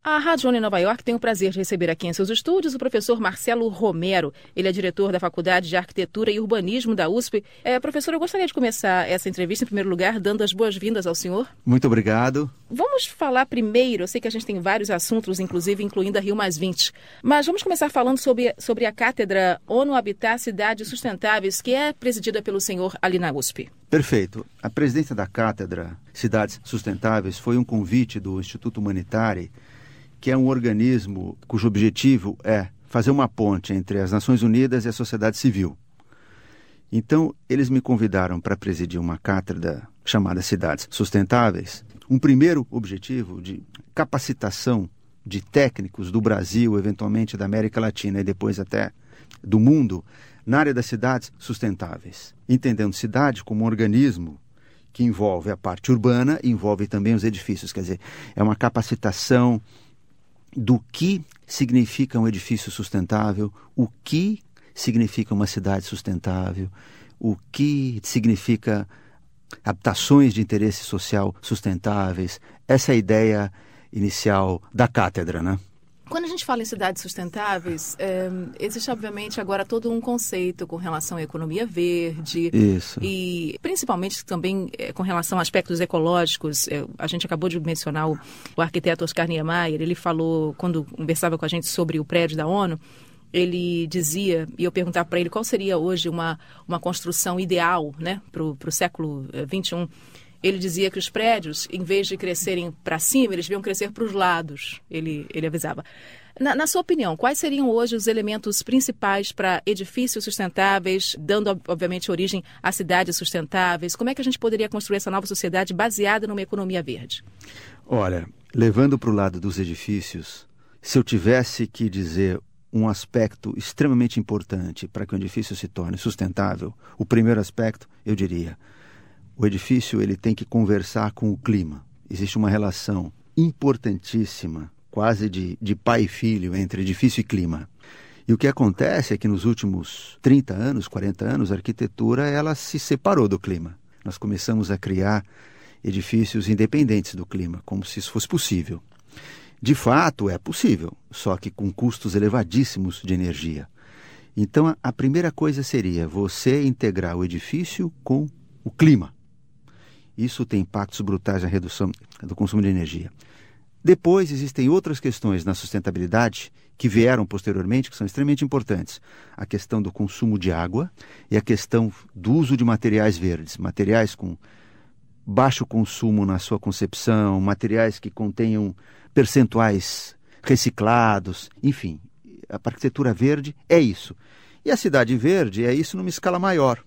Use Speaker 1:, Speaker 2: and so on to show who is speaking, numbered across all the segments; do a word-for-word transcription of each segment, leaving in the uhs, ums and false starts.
Speaker 1: A Rádio ONU em Nova York tem o prazer de receber aqui em seus estúdios o professor Marcelo Romero. Ele é diretor da Faculdade de Arquitetura e Urbanismo da U S P. É, professor, eu gostaria de começar essa entrevista, em primeiro lugar, dando as boas-vindas ao senhor.
Speaker 2: Muito obrigado.
Speaker 1: Vamos falar primeiro, eu sei que a gente tem vários assuntos, inclusive incluindo a Rio mais vinte, mas vamos começar falando sobre, sobre a Cátedra ONU Habitat Cidades Sustentáveis, que é presidida pelo senhor ali na U S P.
Speaker 2: Perfeito. A presidência da Cátedra Cidades Sustentáveis foi um convite do Instituto Humanitário, que é um organismo cujo objetivo é fazer uma ponte entre as Nações Unidas e a sociedade civil. Então, eles me convidaram para presidir uma cátedra chamada Cidades Sustentáveis. Um primeiro objetivo de capacitação de técnicos do Brasil, eventualmente da América Latina e depois até do mundo, na área das cidades sustentáveis. Entendendo cidade como um organismo que envolve a parte urbana e envolve também os edifícios. Quer dizer, é uma capacitação do que significa um edifício sustentável, o que significa uma cidade sustentável, o que significa habitações de interesse social sustentáveis. Essa é a ideia inicial da cátedra, né?
Speaker 1: Quando a gente fala em cidades sustentáveis, é, existe obviamente agora todo um conceito com relação à economia verde.
Speaker 2: Isso.
Speaker 1: E principalmente também é, com relação a aspectos ecológicos. É, a gente acabou de mencionar o, o arquiteto Oscar Niemeyer. Ele falou, quando conversava com a gente sobre o prédio da ONU, ele dizia, e eu perguntava para ele qual seria hoje uma, uma construção ideal, né, para o século vinte e um. Ele dizia que os prédios, em vez de crescerem para cima, eles deviam crescer para os lados, ele, ele avisava. Na, na sua opinião, quais seriam hoje os elementos principais para edifícios sustentáveis, dando, obviamente, origem a cidades sustentáveis? Como é que a gente poderia construir essa nova sociedade baseada numa economia verde?
Speaker 2: Olha, levando para o lado dos edifícios, se eu tivesse que dizer um aspecto extremamente importante para que um edifício se torne sustentável, o primeiro aspecto, eu diria: o edifício ele tem que conversar com o clima. Existe uma relação importantíssima, quase de, de pai e filho, entre edifício e clima. E o que acontece é que nos últimos trinta anos, quarenta anos, a arquitetura ela se separou do clima. Nós começamos a criar edifícios independentes do clima, como se isso fosse possível. De fato, é possível, só que com custos elevadíssimos de energia. Então, a, a primeira coisa seria você integrar o edifício com o clima. Isso tem impactos brutais na redução do consumo de energia. Depois, existem outras questões na sustentabilidade que vieram posteriormente, que são extremamente importantes. A questão do consumo de água e a questão do uso de materiais verdes, materiais com baixo consumo na sua concepção, materiais que contenham percentuais reciclados, enfim. A arquitetura verde é isso. E a cidade verde é isso numa escala maior.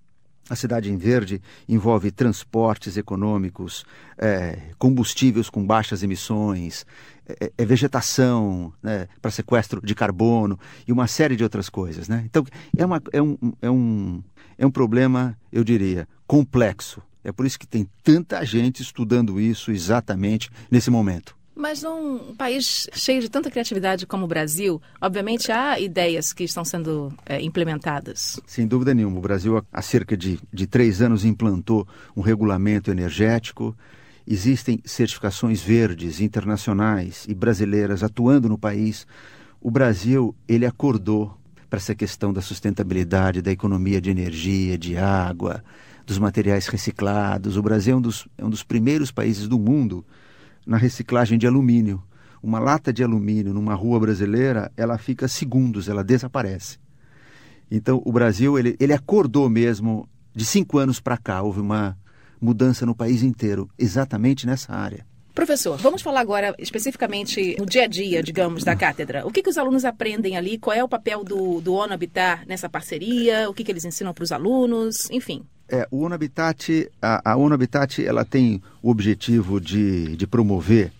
Speaker 2: A cidade em verde envolve transportes econômicos, é, combustíveis com baixas emissões, é, é vegetação, né, para sequestro de carbono e uma série de outras coisas, né? Então, é, uma, é, um, é, um, é um problema, eu diria, complexo. É por isso que tem tanta gente estudando isso exatamente nesse momento.
Speaker 1: Mas num país cheio de tanta criatividade como o Brasil, obviamente há ideias que estão sendo é, implementadas.
Speaker 2: Sem dúvida nenhuma. O Brasil, há cerca de, de três anos, implantou um regulamento energético. Existem certificações verdes internacionais e brasileiras atuando no país. O Brasil, ele acordou para essa questão da sustentabilidade, da economia de energia, de água, dos materiais reciclados. O Brasil é um dos, é um dos primeiros países do mundo na reciclagem de alumínio. Uma lata de alumínio numa rua brasileira, ela fica segundos, ela desaparece. Então, o Brasil, ele, ele acordou mesmo. De cinco anos para cá, houve uma mudança no país inteiro, exatamente nessa área.
Speaker 1: Professor, vamos falar agora especificamente no dia a dia, digamos, da cátedra. O que, que os alunos aprendem ali? Qual é o papel do, do ONU Habitat nessa parceria? O que, que eles ensinam para os alunos? Enfim.
Speaker 2: É, o ONU Habitat, a, a ONU Habitat, ela tem o objetivo de, de promover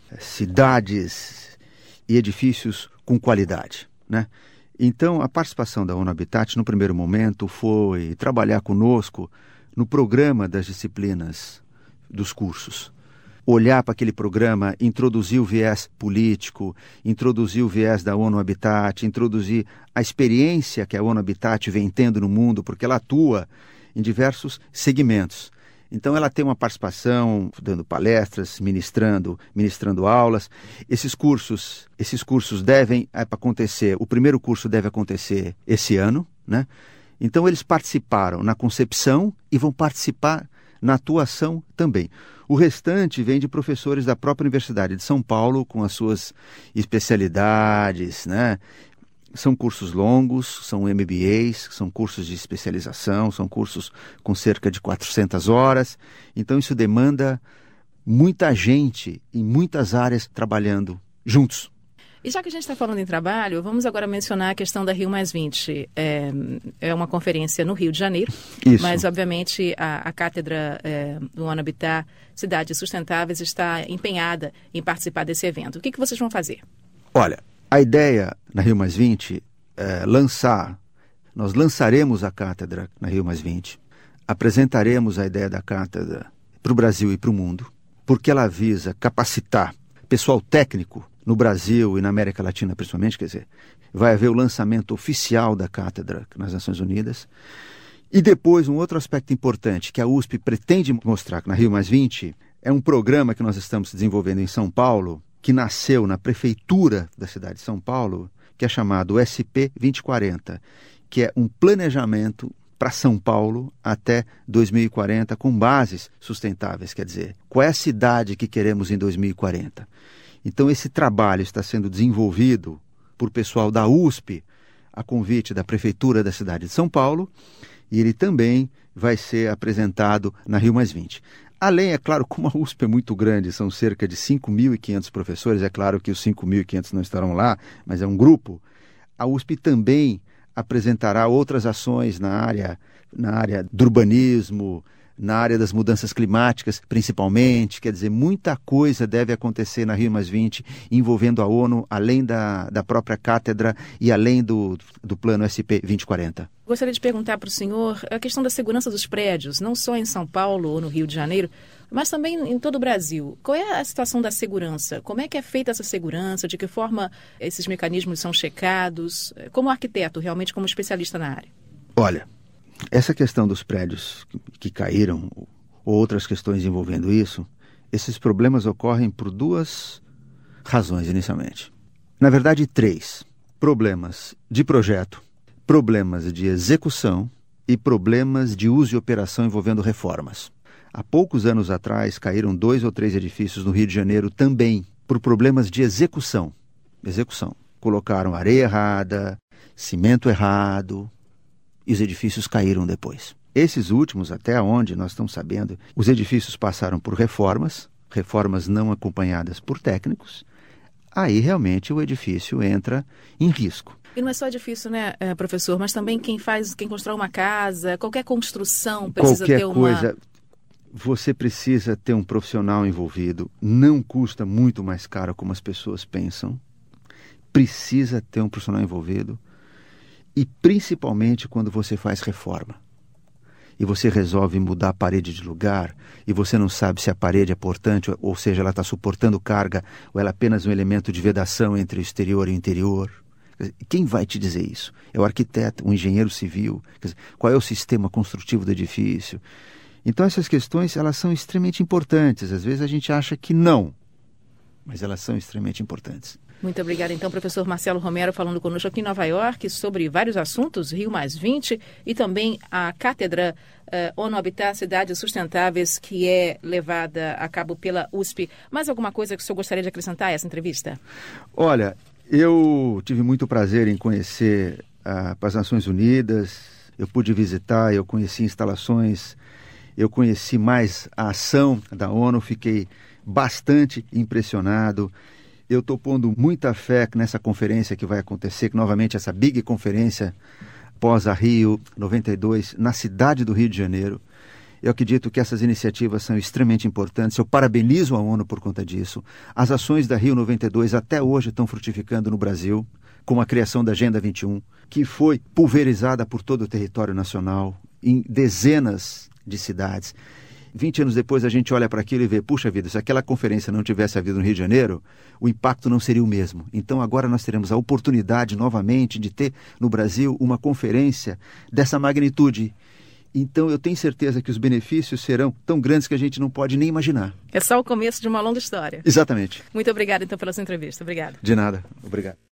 Speaker 2: cidades e edifícios com qualidade, né? Então, a participação da ONU Habitat, no primeiro momento, foi trabalhar conosco no programa das disciplinas dos cursos. Olhar para aquele programa, introduzir o viés político, introduzir o viés da ONU Habitat, introduzir a experiência que a ONU Habitat vem tendo no mundo, porque ela atua em diversos segmentos. Então ela tem uma participação, dando palestras, ministrando, ministrando aulas. Esses cursos, esses cursos devem é, acontecer, o primeiro curso deve acontecer esse ano, né? Então eles participaram na concepção e vão participar na atuação também. O restante vem de professores da própria Universidade de São Paulo, com as suas especialidades, né? São cursos longos, são M B As, são cursos de especialização, são cursos com cerca de quatrocentas horas. Então isso demanda muita gente em muitas áreas trabalhando juntos.
Speaker 1: E já que a gente está falando em trabalho, vamos agora mencionar a questão da Rio mais vinte. É, é uma conferência no Rio de Janeiro, Isso. mas obviamente a, a cátedra é, do ONU Habitat Cidades Sustentáveis está empenhada em participar desse evento. O que, que vocês vão fazer?
Speaker 2: Olha, a ideia na Rio mais vinte é lançar, nós lançaremos a cátedra na Rio mais vinte, apresentaremos a ideia da cátedra para o Brasil e para o mundo, porque ela visa capacitar pessoal técnico no Brasil e na América Latina principalmente, quer dizer, vai haver o lançamento oficial da cátedra nas Nações Unidas. E depois, um outro aspecto importante que a U S P pretende mostrar na Rio mais vinte é um programa que nós estamos desenvolvendo em São Paulo, que nasceu na prefeitura da cidade de São Paulo, que é chamado S P vinte e quarenta, que é um planejamento para São Paulo até dois mil e quarenta com bases sustentáveis, quer dizer, qual é a cidade que queremos em dois mil e quarenta. Então esse trabalho está sendo desenvolvido por pessoal da U S P, a convite da prefeitura da cidade de São Paulo, e ele também vai ser apresentado na Rio mais vinte. Além, é claro, como a U S P é muito grande, são cerca de cinco mil e quinhentos professores, é claro que os cinco mil e quinhentos não estarão lá, mas é um grupo, a U S P também apresentará outras ações na área, na área do urbanismo, na área das mudanças climáticas, principalmente. Quer dizer, muita coisa deve acontecer na Rio mais vinte, envolvendo a ONU, além da, da própria cátedra e além do, do plano S P vinte e quarenta.
Speaker 1: Gostaria de perguntar para o senhor a questão da segurança dos prédios, não só em São Paulo ou no Rio de Janeiro, mas também em todo o Brasil. Qual é a situação da segurança? Como é que é feita essa segurança? De que forma esses mecanismos são checados? Como arquiteto, realmente como especialista na área.
Speaker 2: Olha, essa questão dos prédios que caíram, ou outras questões envolvendo isso, esses problemas ocorrem por duas razões inicialmente. Na verdade, três. Problemas de projeto, problemas de execução e problemas de uso e operação envolvendo reformas. Há poucos anos atrás, caíram dois ou três edifícios no Rio de Janeiro também por problemas de execução. Execução. Colocaram areia errada, cimento errado, e os edifícios caíram depois. Esses últimos, até onde nós estamos sabendo, os edifícios passaram por reformas, reformas não acompanhadas por técnicos, aí realmente o edifício entra em risco.
Speaker 1: E não é só edifício, né, professor, mas também quem faz, quem constrói uma casa, qualquer construção precisa
Speaker 2: qualquer
Speaker 1: ter uma...
Speaker 2: coisa, você precisa ter um profissional envolvido, não custa muito mais caro como as pessoas pensam, precisa ter um profissional envolvido. E principalmente quando você faz reforma e você resolve mudar a parede de lugar e você não sabe se a parede é portante, ou seja, ela está suportando carga ou ela é apenas um elemento de vedação entre o exterior e o interior. Quem vai te dizer isso? É o arquiteto, o engenheiro civil? Quer dizer, qual é o sistema construtivo do edifício? Então essas questões, elas são extremamente importantes. Às vezes a gente acha que não, mas elas são extremamente importantes.
Speaker 1: Muito obrigada, então, professor Marcelo Romero, falando conosco aqui em Nova York sobre vários assuntos, Rio mais vinte, e também a cátedra uh, ONU Habitat Cidades Sustentáveis, que é levada a cabo pela U S P. Mais alguma coisa que o senhor gostaria de acrescentar a essa entrevista?
Speaker 2: Olha, eu tive muito prazer em conhecer uh, as Nações Unidas, eu pude visitar, eu conheci instalações, eu conheci mais a ação da ONU, fiquei bastante impressionado. Eu estou pondo muita fé nessa conferência que vai acontecer, que novamente essa big conferência pós a Rio noventa e dois, na cidade do Rio de Janeiro. Eu acredito que essas iniciativas são extremamente importantes. Eu parabenizo a ONU por conta disso. As ações da Rio noventa e dois até hoje estão frutificando no Brasil, como a criação da Agenda vinte e um, que foi pulverizada por todo o território nacional, em dezenas de cidades. vinte anos depois a gente olha para aquilo e vê, puxa vida, se aquela conferência não tivesse havido no Rio de Janeiro, o impacto não seria o mesmo. Então agora nós teremos a oportunidade novamente de ter no Brasil uma conferência dessa magnitude, Então eu tenho certeza que os benefícios serão tão grandes que a gente não pode nem imaginar.
Speaker 1: É só o começo de uma longa história.
Speaker 2: Exatamente.
Speaker 1: Muito obrigada, então, pela sua entrevista. Obrigada.
Speaker 2: De nada. Obrigado.